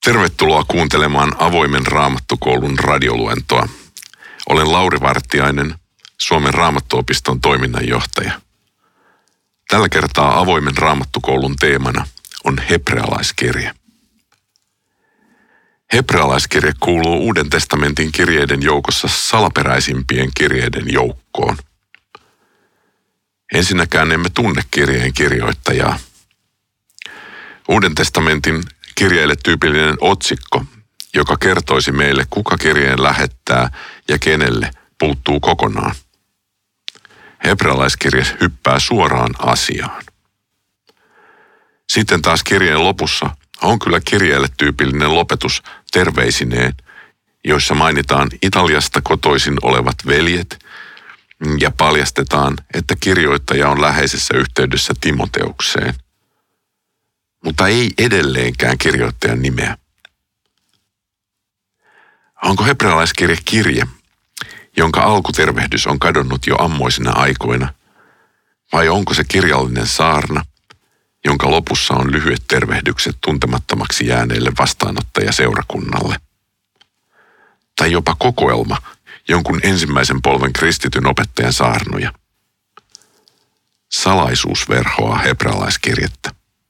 Tervetuloa kuuntelemaan Avoimen Raamattukoulun radioluentoa. Olen Lauri Vartiainen, Suomen Raamattuopiston toiminnanjohtaja. Tällä kertaa Avoimen Raamattukoulun teemana on hebrealaiskirje. Hebrealaiskirje kuuluu Uuden testamentin kirjeiden joukossa salaperäisimpien kirjeiden joukkoon. Ensinnäkään emme tunne kirjeen kirjoittajaa. Uuden testamentin kirjeille tyypillinen otsikko, joka kertoisi meille, kuka kirjeen lähettää ja kenelle, puuttuu kokonaan. Hebrealaiskirje hyppää suoraan asiaan. Sitten taas kirjeen lopussa on kyllä kirjeelle tyypillinen lopetus terveisineen, joissa mainitaan Italiasta kotoisin olevat veljet ja paljastetaan, että kirjoittaja on läheisessä yhteydessä Timoteukseen. Mutta ei edelleenkään kirjoittajan nimeä. Onko hebrealaiskirje kirje, jonka alkutervehdys on kadonnut jo ammoisina aikoina, vai onko se kirjallinen saarna, jonka lopussa on lyhyet tervehdykset tuntemattomaksi jääneelle vastaanottajaseurakunnalle? Tai jopa kokoelma jonkun ensimmäisen polven kristityn opettajan saarnoja? Salaisuus verhoaa hebrealaiskirjettä.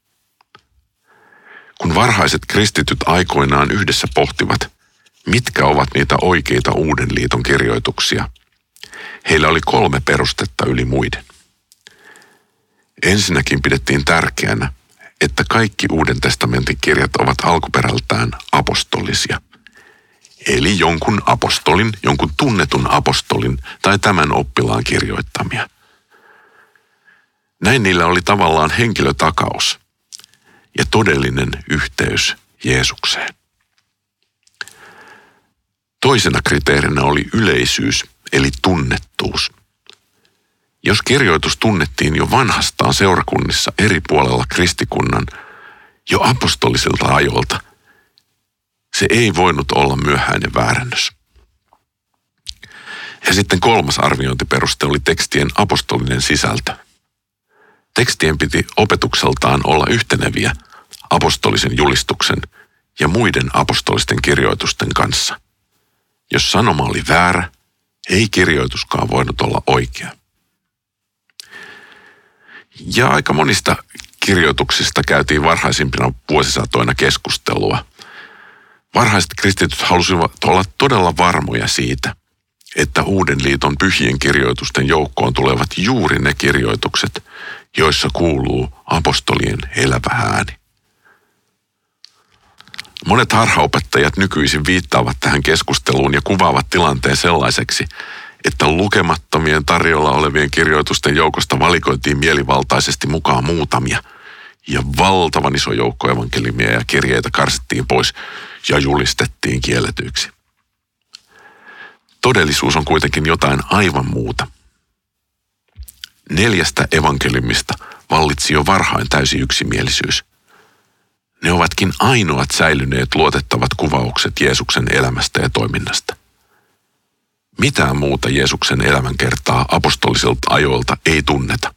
Kun varhaiset kristityt aikoinaan yhdessä pohtivat, mitkä ovat niitä oikeita Uuden liiton kirjoituksia, heillä oli 3 perustetta yli muiden. Ensinnäkin pidettiin tärkeänä, että kaikki Uuden testamentin kirjat ovat alkuperältään apostolisia. Eli jonkun apostolin, jonkun tunnetun apostolin tai tämän oppilaan kirjoittamia. Näin niillä oli tavallaan henkilötakaus ja todellinen yhteys Jeesukseen. Toisena kriteerinä oli yleisyys, eli tunnettuus. Jos kirjoitus tunnettiin jo vanhastaan seurakunnissa eri puolella kristikunnan jo apostolisilta ajoilta, se ei voinut olla myöhäinen väärännös. Ja sitten 3. arviointiperuste oli tekstien apostolinen sisältö. Tekstien piti opetukseltaan olla yhteneviä apostolisen julistuksen ja muiden apostolisten kirjoitusten kanssa. Jos sanoma oli väärä, ei kirjoituskaan voinut olla oikea. Ja aika monista kirjoituksista käytiin varhaisimpina vuosisatoina keskustelua. Varhaiset kristityt halusivat olla todella varmoja siitä, että Uuden liiton pyhien kirjoitusten joukkoon tulevat juuri ne kirjoitukset, joissa kuuluu apostolien elävä ääni. Monet harhaopettajat nykyisin viittaavat tähän keskusteluun ja kuvaavat tilanteen sellaiseksi, että lukemattomien tarjolla olevien kirjoitusten joukosta valikoitiin mielivaltaisesti mukaan muutamia ja valtavan iso joukko evankeliumia ja kirjeitä karsittiin pois ja julistettiin kielletyiksi. Todellisuus on kuitenkin jotain aivan muuta. 4 evankeliumista vallitsi jo varhain täysi yksimielisyys. Ne ovatkin ainoat säilyneet luotettavat kuvaukset Jeesuksen elämästä ja toiminnasta. Mitään muuta Jeesuksen elämänkertaa apostolisilta ajoilta ei tunneta.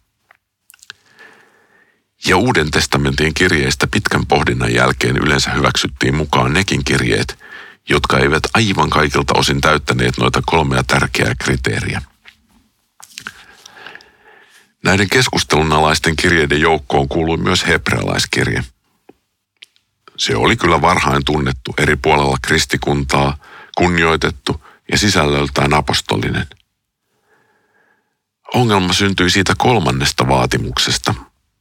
Ja Uuden testamentin kirjeistä pitkän pohdinnan jälkeen yleensä hyväksyttiin mukaan nekin kirjeet, jotka eivät aivan kaikilta osin täyttäneet noita 3 tärkeää kriteeriä. Näiden keskustelunalaisten kirjeiden joukkoon kuului myös hebrealaiskirje. Se oli kyllä varhain tunnettu eri puolella kristikuntaa, kunnioitettu ja sisällöltään apostolinen. Ongelma syntyi siitä 3. vaatimuksesta,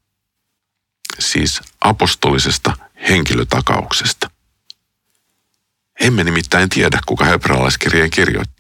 siis apostolisesta henkilötakauksesta. Emme nimittäin tiedä, kuka hebrealaiskirjeen kirjoitti.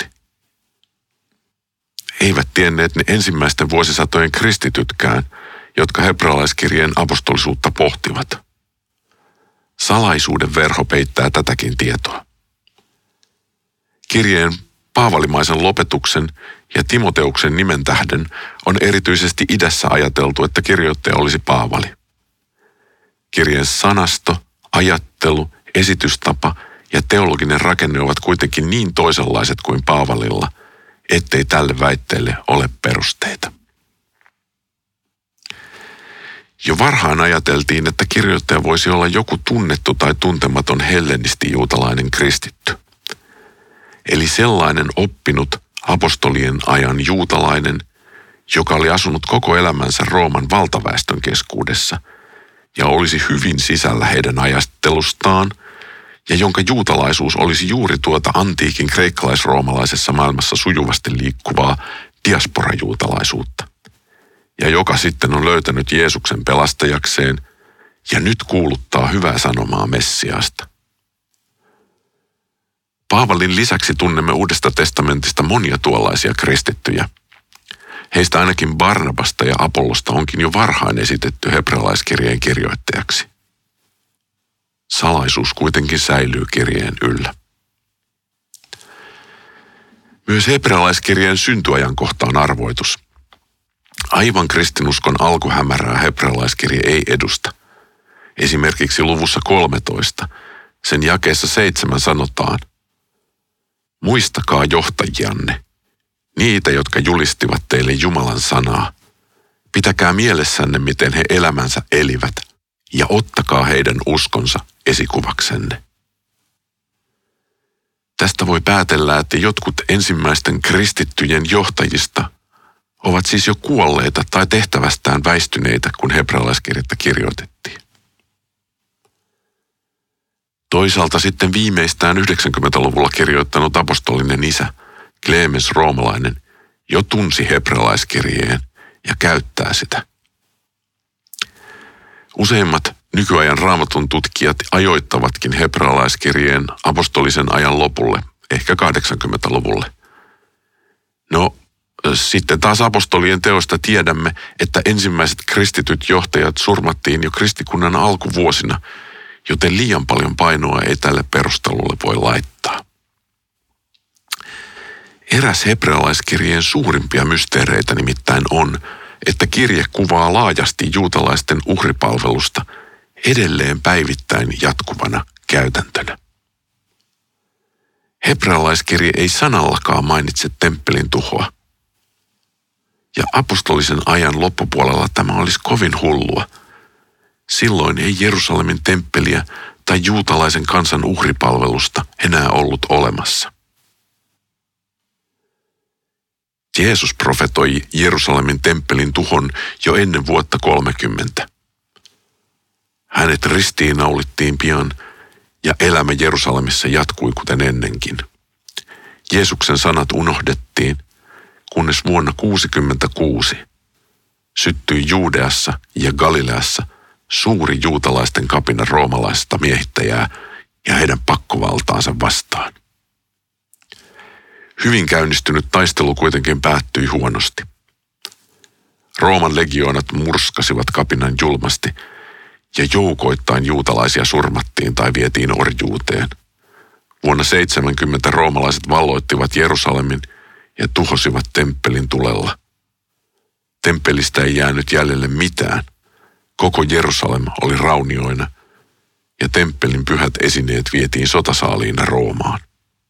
Eivät tienneet ne ensimmäisten vuosisatojen kristitytkään, jotka hebrealaiskirjeen apostolisuutta pohtivat. Salaisuuden verho peittää tätäkin tietoa. Kirjeen paavalimaisen lopetuksen ja Timoteuksen nimen tähden on erityisesti idässä ajateltu, että kirjoittaja olisi Paavali. Kirjeen sanasto, ajattelu, esitystapa ja teologinen rakenne ovat kuitenkin niin toisenlaiset kuin Paavalilla, ettei tälle väitteelle ole perusteita. Jo varhain ajateltiin, että kirjoittaja voisi olla joku tunnettu tai tuntematon hellenisti-juutalainen kristitty. Eli sellainen oppinut apostolien ajan juutalainen, joka oli asunut koko elämänsä Rooman valtaväestön keskuudessa ja olisi hyvin sisällä heidän ajattelustaan, ja jonka juutalaisuus olisi juuri tuota antiikin kreikkalais-roomalaisessa maailmassa sujuvasti liikkuvaa diasporajuutalaisuutta, ja joka sitten on löytänyt Jeesuksen pelastajakseen ja nyt kuuluttaa hyvää sanomaa Messiaasta. Paavalin lisäksi tunnemme Uudesta testamentista monia tuollaisia kristittyjä. Heistä ainakin Barnabasta ja Apollosta onkin jo varhain esitetty hebrealaiskirjeen kirjoittajaksi. Salaisuus kuitenkin säilyy kirjeen yllä. Myös hebrealaiskirjeen syntyajankohta on arvoitus. Aivan kristinuskon alkuhämärää hebrealaiskirje ei edusta. Esimerkiksi luvussa 13, sen jakeessa 7 sanotaan: muistakaa johtajianne, niitä, jotka julistivat teille Jumalan sanaa. Pitäkää mielessänne, miten he elämänsä elivät, ja ottakaa heidän uskonsa esikuvaksenne. Tästä voi päätellä, että jotkut ensimmäisten kristittyjen johtajista ovat siis jo kuolleita tai tehtävästään väistyneitä, kun hebrealaiskirjettä kirjoitettiin. Toisaalta sitten viimeistään 90-luvulla kirjoittanut apostolinen isä, Clemens Roomalainen, jo tunsi hebrealaiskirjeen ja käyttää sitä. Useimmat nykyajan raamatun tutkijat ajoittavatkin hebrealaiskirjeen apostolisen ajan lopulle, ehkä 80-luvulle. No, sitten taas apostolien teosta tiedämme, että ensimmäiset kristityt johtajat surmattiin jo kristikunnan alkuvuosina, joten liian paljon painoa ei tälle perustelulle voi laittaa. Eräs hebrealaiskirjeen suurimpia mysteereitä nimittäin on, että kirje kuvaa laajasti juutalaisten uhripalvelusta edelleen päivittäin jatkuvana käytäntönä. Hebrealaiskirje ei sanallakaan mainitse temppelin tuhoa. Ja apostolisen ajan loppupuolella tämä olisi kovin hullua. Silloin ei Jerusalemin temppeliä tai juutalaisen kansan uhripalvelusta enää ollut olemassa. Jeesus profetoi Jerusalemin temppelin tuhon jo ennen vuotta 30. Hänet ristiinnaulittiin pian ja elämä Jerusalemissa jatkui kuten ennenkin. Jeesuksen sanat unohdettiin, kunnes vuonna 66 syttyi Juudeassa ja Galileassa suuri juutalaisten kapina roomalaista miehittäjää ja heidän pakkovaltaansa vastaan. Hyvin käynnistynyt taistelu kuitenkin päättyi huonosti. Rooman legioonat murskasivat kapinan julmasti ja joukoittain juutalaisia surmattiin tai vietiin orjuuteen. Vuonna 70 roomalaiset valloittivat Jerusalemin ja tuhosivat temppelin tulella. Temppelistä ei jäänyt jäljelle mitään. Koko Jerusalem oli raunioina ja temppelin pyhät esineet vietiin sotasaaliina Roomaan.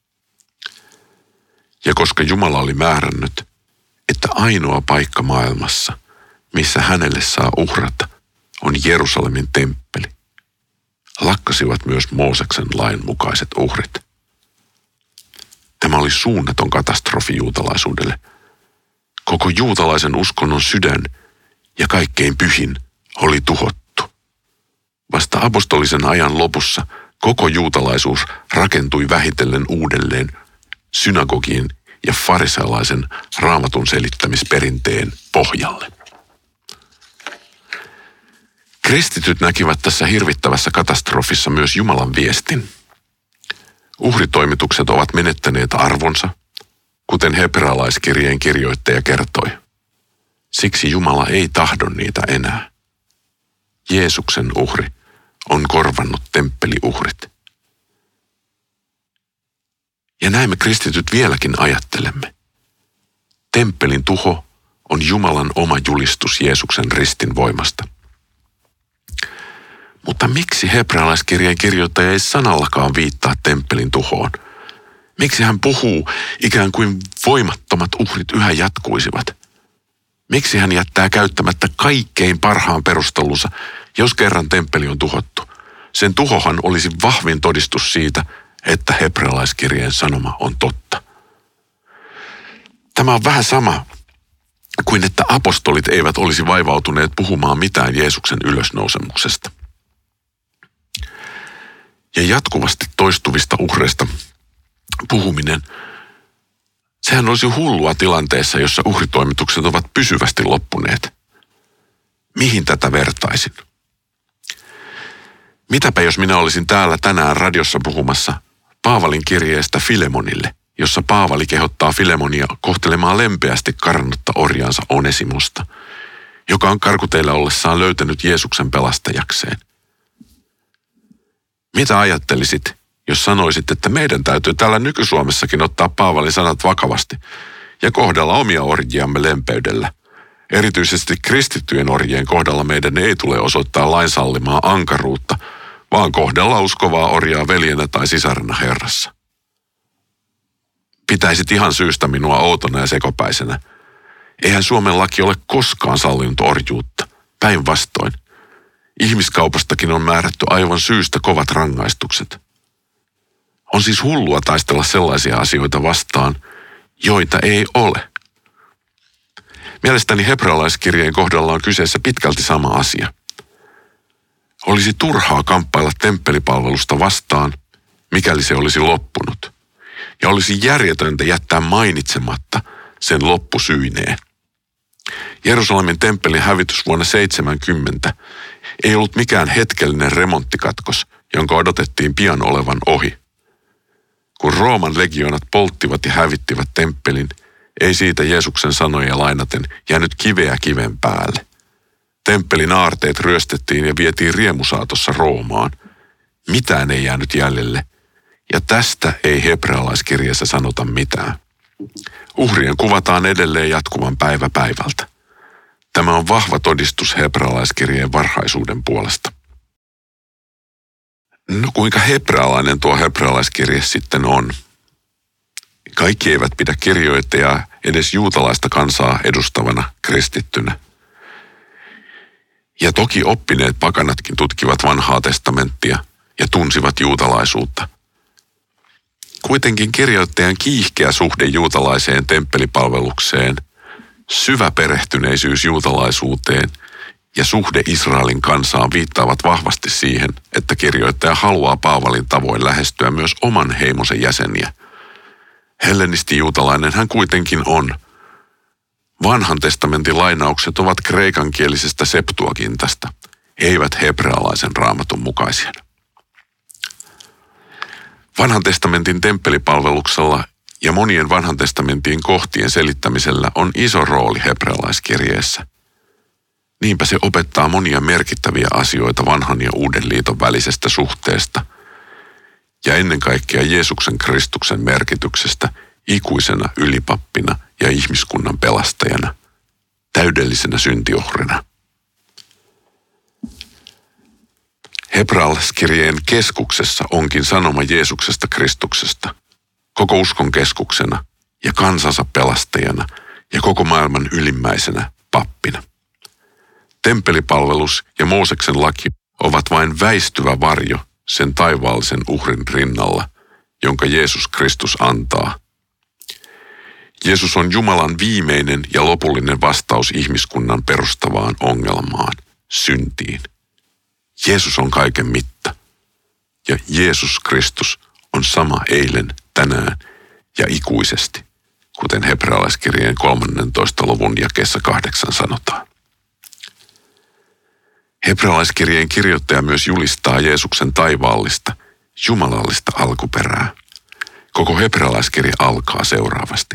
Ja koska Jumala oli määrännyt, että ainoa paikka maailmassa, missä hänelle saa uhrata, on Jerusalemin temppeli, lakkasivat myös Mooseksen lain mukaiset uhrit. Tämä oli suunnaton katastrofi juutalaisuudelle. Koko juutalaisen uskonnon sydän ja kaikkein pyhin oli tuhottu. Vasta apostolisen ajan lopussa koko juutalaisuus rakentui vähitellen uudelleen synagogien ja farisealaisen raamatun selittämisperinteen pohjalle. Kristityt näkivät tässä hirvittävässä katastrofissa myös Jumalan viestin. Uhritoimitukset ovat menettäneet arvonsa, kuten hebrealaiskirjeen kirjoittaja kertoi. Siksi Jumala ei tahdo niitä enää. Jeesuksen uhri on korvannut temppeliuhrit. Ja näin me kristityt vieläkin ajattelemme. Temppelin tuho on Jumalan oma julistus Jeesuksen ristin voimasta. Mutta miksi hebrealaiskirjeen kirjoittaja ei sanallakaan viittaa temppelin tuhoon? Miksi hän puhuu ikään kuin voimattomat uhrit yhä jatkuisivat? Miksi hän jättää käyttämättä kaikkein parhaan perustelunsa, jos kerran temppeli on tuhottu? Sen tuhohan olisi vahvin todistus siitä, että hebrealaiskirjeen sanoma on totta. Tämä on vähän sama kuin että apostolit eivät olisi vaivautuneet puhumaan mitään Jeesuksen ylösnousemuksesta. Ja jatkuvasti toistuvista uhreista puhuminen, sehän olisi hullua tilanteessa, jossa uhritoimitukset ovat pysyvästi loppuneet. Mihin tätä vertaisin? Mitäpä jos minä olisin täällä tänään radiossa puhumassa Paavalin kirjeestä Filemonille, jossa Paavali kehottaa Filemonia kohtelemaan lempeästi karannutta orjaansa Onesimosta, joka on karkuteilla ollessaan löytänyt Jeesuksen pelastajakseen. Mitä ajattelisit, jos sanoisit, että meidän täytyy täällä nyky-Suomessakin ottaa Paavalin sanat vakavasti ja kohdella omia orjiamme lempeydellä? Erityisesti kristittyjen orjien kohdalla meidän ei tule osoittaa lain sallimaa ankaruutta, vaan kohdella uskovaa orjaa veljenä tai sisarena Herrassa. Pitäisit ihan syystä minua outona ja sekopäisenä. Eihän Suomen laki ole koskaan sallinut orjuutta. Päinvastoin. Ihmiskaupastakin on määrätty aivan syystä kovat rangaistukset. On siis hullua taistella sellaisia asioita vastaan, joita ei ole. Mielestäni hebrealaiskirjeen kohdalla on kyseessä pitkälti sama asia. Olisi turhaa kamppailla temppelipalvelusta vastaan, mikäli se olisi loppunut. Ja olisi järjetöntä jättää mainitsematta sen loppusyineen. Jerusalemin temppelin hävitys vuonna 70 ei ollut mikään hetkellinen remonttikatkos, jonka odotettiin pian olevan ohi. Kun Rooman legioonat polttivat ja hävittivät temppelin, ei siitä Jeesuksen sanoja lainaten jäänyt kiveä kiven päälle. Temppelin aarteet ryöstettiin ja vietiin riemusaatossa Roomaan. Mitään ei jäänyt jäljelle, ja tästä ei hebrealaiskirjeessä sanota mitään. Uhrien kuvataan edelleen jatkuvan päivä päivältä. Tämä on vahva todistus hebrealaiskirjeen varhaisuuden puolesta. No kuinka hebrealainen tuo hebrealaiskirje sitten on? Kaikki eivät pidä kirjoittajaa edes juutalaista kansaa edustavana kristittynä. Ja toki oppineet pakanatkin tutkivat vanhaa testamenttia ja tunsivat juutalaisuutta. Kuitenkin kirjoittajan kiihkeä suhde juutalaiseen temppelipalvelukseen, syvä perehtyneisyys juutalaisuuteen ja suhde Israelin kansaan viittaavat vahvasti siihen, että kirjoittaja haluaa Paavalin tavoin lähestyä myös oman heimonsa jäseniä. Hellenisti-juutalainen hän kuitenkin on. Vanhan testamentin lainaukset ovat kreikankielisestä Septuagintasta, eivät hebrealaisen raamatun mukaisia. Vanhan testamentin temppelipalveluksella ja monien vanhan testamentin kohtien selittämisellä on iso rooli hebrealaiskirjeessä. Niinpä se opettaa monia merkittäviä asioita vanhan ja uuden liiton välisestä suhteesta ja ennen kaikkea Jeesuksen Kristuksen merkityksestä ikuisena ylipappina ja ihmiskunnan pelastajana, täydellisenä syntiohrina. Hebrealaiskirjeen keskuksessa onkin sanoma Jeesuksesta Kristuksesta, koko uskon keskuksena ja kansansa pelastajana ja koko maailman ylimmäisenä pappina. Temppelipalvelus ja Mooseksen laki ovat vain väistyvä varjo sen taivaallisen uhrin rinnalla, jonka Jeesus Kristus antaa. Jeesus on Jumalan viimeinen ja lopullinen vastaus ihmiskunnan perustavaan ongelmaan, syntiin. Jeesus on kaiken mitta. Ja Jeesus Kristus on sama eilen, tänään ja ikuisesti, kuten hebrealaiskirjeen 13. luvun jakeessa 8 sanotaan. Hebrealaiskirjeen kirjoittaja myös julistaa Jeesuksen taivaallista, jumalallista alkuperää. Koko hebrealaiskirja alkaa seuraavasti.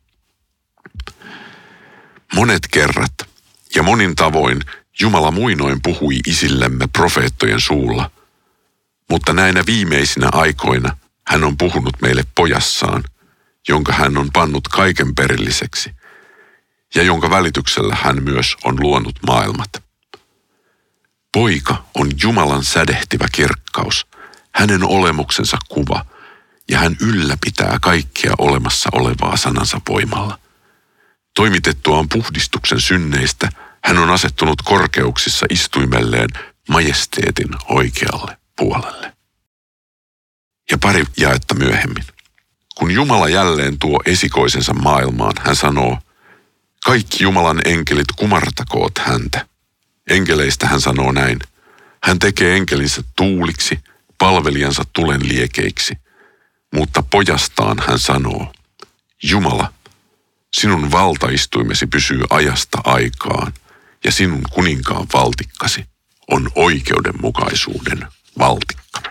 Monet kerrat ja monin tavoin Jumala muinoin puhui isillemme profeettojen suulla, mutta näinä viimeisinä aikoina hän on puhunut meille pojassaan, jonka hän on pannut kaiken perilliseksi ja jonka välityksellä hän myös on luonut maailmat. Poika on Jumalan sädehtivä kirkkaus, hänen olemuksensa kuva, ja hän ylläpitää kaikkea olemassa olevaa sanansa voimalla. Toimitettuaan puhdistuksen synneistä, hän on asettunut korkeuksissa istuimelleen majesteetin oikealle puolelle. Ja pari jaetta myöhemmin. Kun Jumala jälleen tuo esikoisensa maailmaan, hän sanoo, kaikki Jumalan enkelit kumartakoot häntä. Enkeleistä hän sanoo näin, hän tekee enkelinsä tuuliksi, palvelijansa tulen liekeiksi. Mutta pojastaan hän sanoo, Jumala, sinun valtaistuimesi pysyy ajasta aikaan ja sinun kuninkaan valtikkasi on oikeudenmukaisuuden valtikka.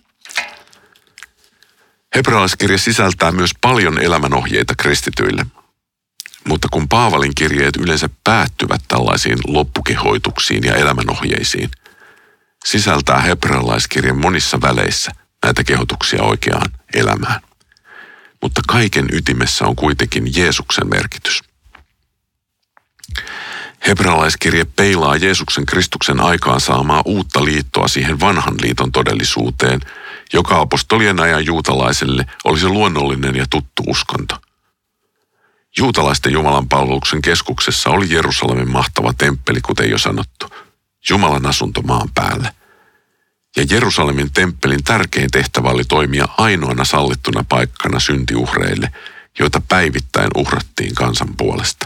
Hebrealaiskirja sisältää myös paljon elämänohjeita kristityille, mutta kun Paavalin kirjeet yleensä päättyvät tällaisiin loppukehoituksiin ja elämänohjeisiin, sisältää hebrealaiskirjan monissa väleissä näitä kehotuksia oikeaan elämään. Mutta kaiken ytimessä on kuitenkin Jeesuksen merkitys. Hebrealaiskirje peilaa Jeesuksen Kristuksen aikaan saamaa uutta liittoa siihen vanhan liiton todellisuuteen, joka apostolien ajan juutalaiselle oli se luonnollinen ja tuttu uskonto. Juutalaisten Jumalan palveluksen keskuksessa oli Jerusalemin mahtava temppeli, kuten jo sanottu, Jumalan asunto maan päällä. Ja Jerusalemin temppelin tärkein tehtävä oli toimia ainoana sallittuna paikkana syntiuhreille, joita päivittäin uhrattiin kansan puolesta.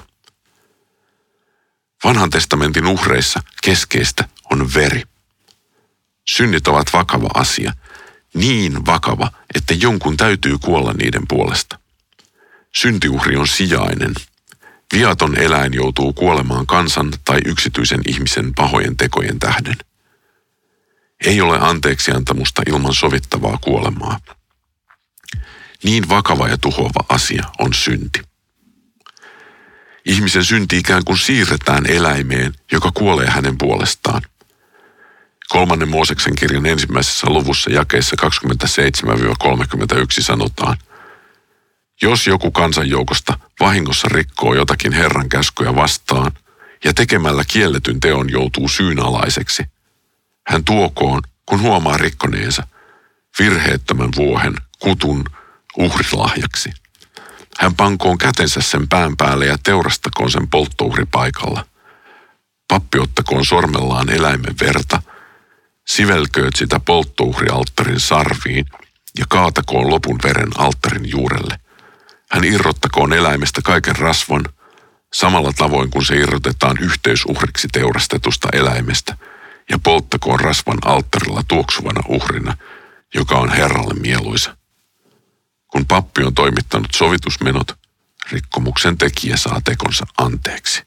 Vanhan testamentin uhreissa keskeistä on veri. Synnit ovat vakava asia, niin vakava, että jonkun täytyy kuolla niiden puolesta. Syntiuhri on sijainen. Viaton eläin joutuu kuolemaan kansan tai yksityisen ihmisen pahojen tekojen tähden. Ei ole anteeksiantamusta ilman sovittavaa kuolemaa. Niin vakava ja tuhoava asia on synti. Ihmisen synti ikään kuin siirretään eläimeen, joka kuolee hänen puolestaan. 3. Mooseksen kirjan 1. luvussa jakeissa 27-31 sanotaan, jos joku kansanjoukosta vahingossa rikkoo jotakin Herran käskyä vastaan ja tekemällä kielletyn teon joutuu syynalaiseksi, hän tuokoon, kun huomaa rikkoneensa, virheettömän vuohen, kutun, uhrilahjaksi. Hän pankoon kätensä sen pään päälle ja teurastakoon sen polttouhripaikalla. Pappi ottakoon sormellaan eläimen verta, sivelkööt sitä polttouhrialttarin sarviin ja kaatakoon lopun veren alttarin juurelle. Hän irrottakoon eläimestä kaiken rasvan, samalla tavoin kuin se irrotetaan yhteysuhriksi teurastetusta eläimestä, ja polttakoon rasvan alttarilla tuoksuvana uhrina, joka on Herralle mieluisa. Kun pappi on toimittanut sovitusmenot, rikkomuksen tekijä saa tekonsa anteeksi.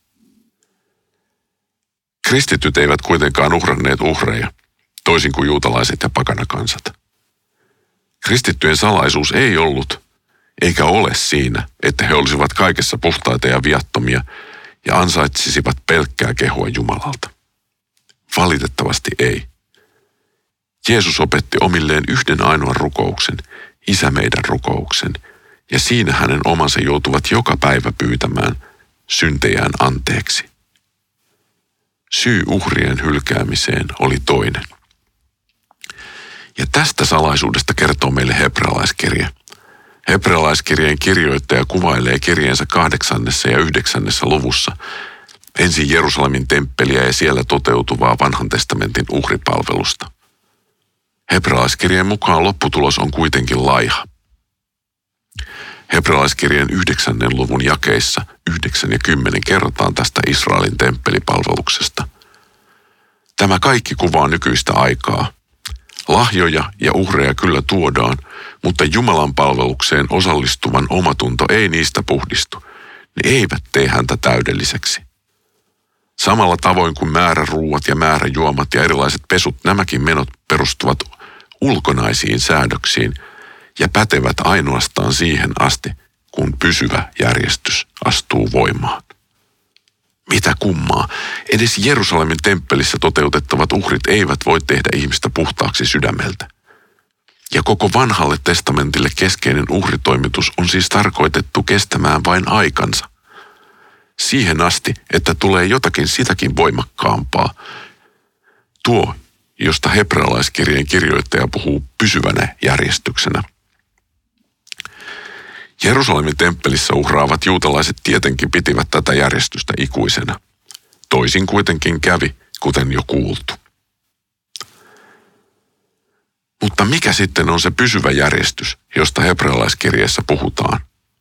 Kristityt eivät kuitenkaan uhranneet uhreja, toisin kuin juutalaiset ja pakanakansat. Kristittyjen salaisuus ei ollut, eikä ole siinä, että he olisivat kaikessa puhtaita ja viattomia ja ansaitsisivat pelkkää kehua Jumalalta. Valitettavasti ei. Jeesus opetti omilleen yhden ainoan rukouksen, Isä meidän rukouksen, ja siinä hänen omansa joutuvat joka päivä pyytämään syntejään anteeksi. Syy uhrien hylkäämiseen oli toinen. Ja tästä salaisuudesta kertoo meille hebrealaiskirja. Hebrealaiskirjeen kirjoittaja kuvailee kirjeensä 8. ja 9. luvussa ensin Jerusalemin temppeliä ja siellä toteutuvaa vanhan testamentin uhripalvelusta. Hebrealaiskirjeen mukaan lopputulos on kuitenkin laiha. Hebrealaiskirjeen 9. luvun jakeissa 9 ja 10 kerrotaan tästä Israelin temppelipalveluksesta. Tämä kaikki kuvaa nykyistä aikaa. Lahjoja ja uhreja kyllä tuodaan, mutta Jumalan palvelukseen osallistuvan omatunto ei niistä puhdistu. Ne eivät tee häntä täydelliseksi. Samalla tavoin kuin määräruuat ja määräjuomat ja erilaiset pesut, nämäkin menot perustuvat ulkonaisiin säädöksiin ja pätevät ainoastaan siihen asti, kun pysyvä järjestys astuu voimaan. Mitä kummaa, edes Jerusalemin temppelissä toteutettavat uhrit eivät voi tehdä ihmistä puhtaaksi sydämeltä. Ja koko vanhalle testamentille keskeinen uhritoimitus on siis tarkoitettu kestämään vain aikansa. Siihen asti, että tulee jotakin sitäkin voimakkaampaa. Tuo, josta hebrealaiskirjeen kirjoittaja puhuu pysyvänä järjestyksenä. Jerusalemin temppelissä uhraavat juutalaiset tietenkin pitivät tätä järjestystä ikuisena. Toisin kuitenkin kävi, kuten jo kuultu. Mutta mikä sitten on se pysyvä järjestys, josta hebrealaiskirjeessä puhutaan?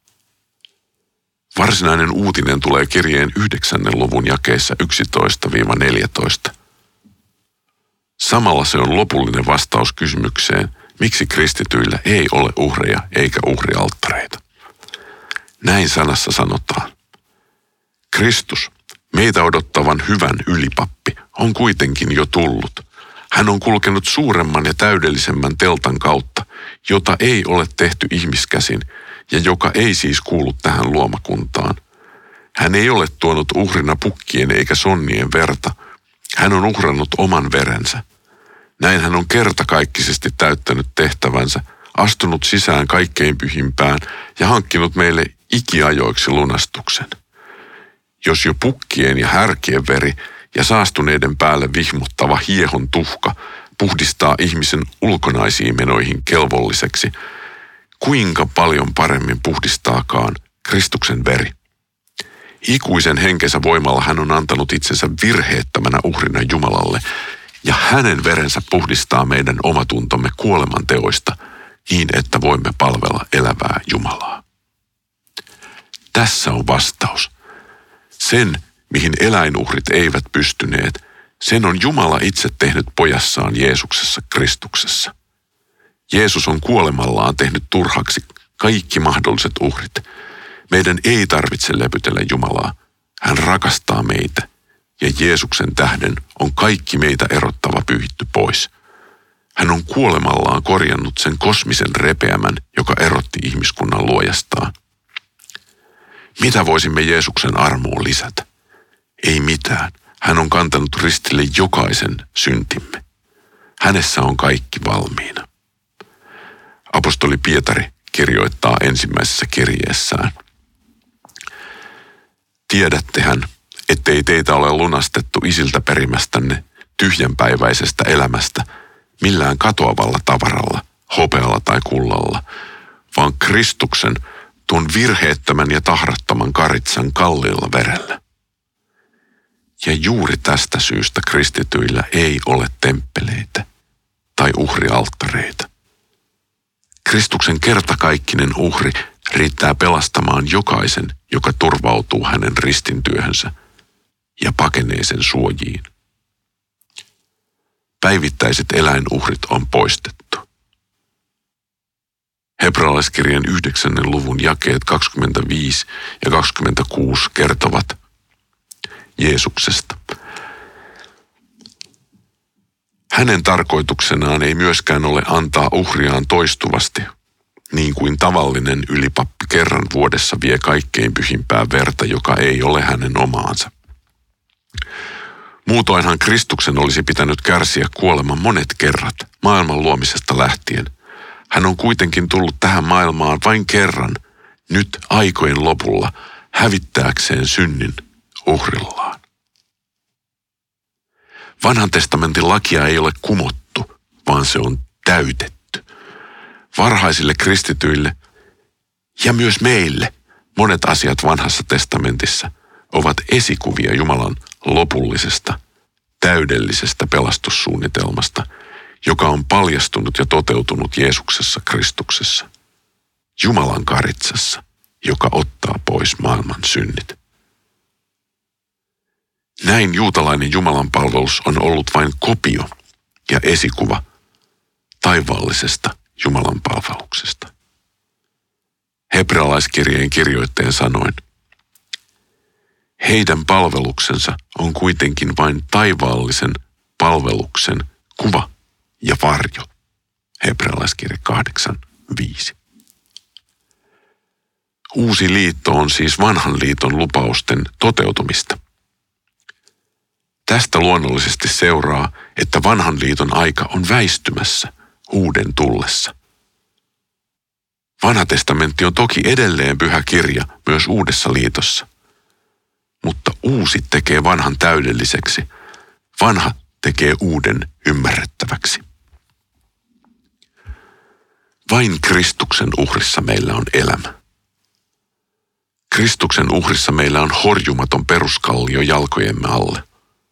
Varsinainen uutinen tulee kirjeen 9. luvun jakeissa 11-14. Samalla se on lopullinen vastaus kysymykseen, miksi kristityillä ei ole uhreja eikä uhrialttareita. Näin sanassa sanotaan. Kristus, meitä odottavan hyvän ylipappi, on kuitenkin jo tullut. Hän on kulkenut suuremman ja täydellisemmän teltan kautta, jota ei ole tehty ihmiskäsin ja joka ei siis kuulu tähän luomakuntaan. Hän ei ole tuonut uhrina pukkien eikä sonnien verta. Hän on uhrannut oman verensä. Näin hän on kertakaikkisesti täyttänyt tehtävänsä, astunut sisään kaikkein pyhimpään ja hankkinut meille ikiajoiksi lunastuksen. Jos jo pukkien ja härkien veri ja saastuneiden päälle vihmuttava hiehon tuhka puhdistaa ihmisen ulkonaisiin menoihin kelvolliseksi, kuinka paljon paremmin puhdistaakaan Kristuksen veri. Ikuisen henkensä voimalla hän on antanut itsensä virheettömänä uhrina Jumalalle, ja hänen verensä puhdistaa meidän omatuntomme kuoleman teoista niin, että voimme palvella elävää Jumalaa. Tässä on vastaus. Sen, mihin eläinuhrit eivät pystyneet, sen on Jumala itse tehnyt pojassaan Jeesuksessa Kristuksessa. Jeesus on kuolemallaan tehnyt turhaksi kaikki mahdolliset uhrit. Meidän ei tarvitse lepytellä Jumalaa. Hän rakastaa meitä ja Jeesuksen tähden on kaikki meitä erottava pyyhitty pois. Hän on kuolemallaan korjannut sen kosmisen repeämän, joka erotti ihmiskunnan luojastaan. Mitä voisimme Jeesuksen armoon lisätä? Ei mitään. Hän on kantanut ristille jokaisen syntimme. Hänessä on kaikki valmiina. Apostoli Pietari kirjoittaa ensimmäisessä kirjeessään. Tiedättehän, ettei teitä ole lunastettu isiltä perimästänne tyhjänpäiväisestä elämästä millään katoavalla tavaralla, hopealla tai kullalla, vaan Kristuksen, tuon virheettömän ja tahrattoman karitsan kalliilla verellä. Ja juuri tästä syystä kristityillä ei ole temppeleitä tai uhrialttareita. Kristuksen kertakaikkinen uhri riittää pelastamaan jokaisen, joka turvautuu hänen ristintyöhönsä ja pakenee sen suojiin. Päivittäiset eläinuhrit on poistettu. Hebrealaiskirjeen 9. luvun jakeet 25 ja 26 kertovat Jeesuksesta. Hänen tarkoituksenaan ei myöskään ole antaa uhriaan toistuvasti, niin kuin tavallinen ylipappi kerran vuodessa vie kaikkein pyhimpää verta, joka ei ole hänen omaansa. Muutoinhan Kristuksen olisi pitänyt kärsiä kuoleman monet kerrat maailman luomisesta lähtien. Hän on kuitenkin tullut tähän maailmaan vain kerran, nyt aikojen lopulla, hävittääkseen synnin uhrillaan. Vanhan testamentin lakia ei ole kumottu, vaan se on täytetty. Varhaisille kristityille ja myös meille monet asiat vanhassa testamentissa ovat esikuvia Jumalan lopullisesta, täydellisestä pelastussuunnitelmasta, joka on paljastunut ja toteutunut Jeesuksessa Kristuksessa, Jumalan karitsassa, joka ottaa pois maailman synnit. Näin juutalainen Jumalan palvelus on ollut vain kopio ja esikuva taivaallisesta Jumalan palveluksesta. Hebrealaiskirjeen kirjoittajan sanoin, heidän palveluksensa on kuitenkin vain taivaallisen palveluksen kuva ja varjo. Hebrealaiskirje 8:5. Uusi liitto on siis vanhan liiton lupausten toteutumista. Tästä luonnollisesti seuraa, että vanhan liiton aika on väistymässä uuden tullessa. Vanha testamentti on toki edelleen pyhä kirja myös uudessa liitossa, mutta uusi tekee vanhan täydelliseksi, vanha tekee uuden ymmärrettäväksi. Vain Kristuksen uhrissa meillä on elämä. Kristuksen uhrissa meillä on horjumaton peruskallio jalkojemme alle.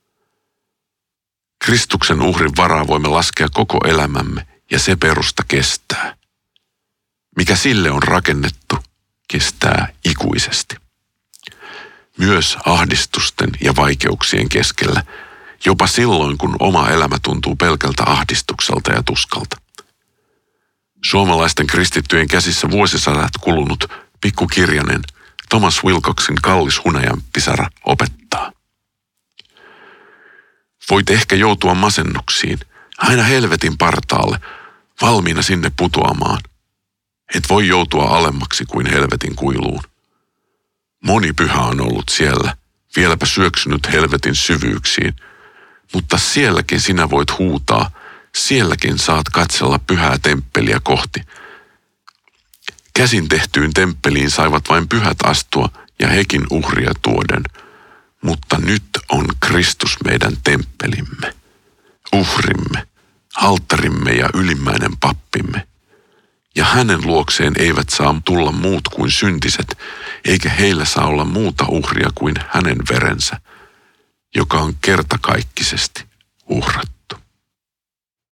Kristuksen uhrin varaa voimme laskea koko elämämme ja se perusta kestää. Mikä sille on rakennettu, kestää ikuisesti. Myös ahdistusten ja vaikeuksien keskellä, jopa silloin kun oma elämä tuntuu pelkältä ahdistukselta ja tuskalta. Suomalaisten kristittyjen käsissä vuosisadat kulunut pikkukirjanen Thomas Wilcoxin kallis hunajanpisara opettaa. Voit ehkä joutua masennuksiin, aina helvetin partaalle, valmiina sinne putoamaan. Et voi joutua alemmaksi kuin helvetin kuiluun. Moni pyhä on ollut siellä, vieläpä syöksynyt helvetin syvyyksiin, mutta sielläkin sinä voit huutaa, sielläkin saat katsella pyhää temppeliä kohti. Käsin tehtyyn temppeliin saivat vain pyhät astua ja hekin uhria tuoden, mutta nyt on Kristus meidän temppelimme, uhrimme, alttarimme ja ylimmäinen pappimme. Ja hänen luokseen eivät saa tulla muut kuin syntiset, eikä heillä saa olla muuta uhria kuin hänen verensä, joka on kertakaikkisesti uhrattu.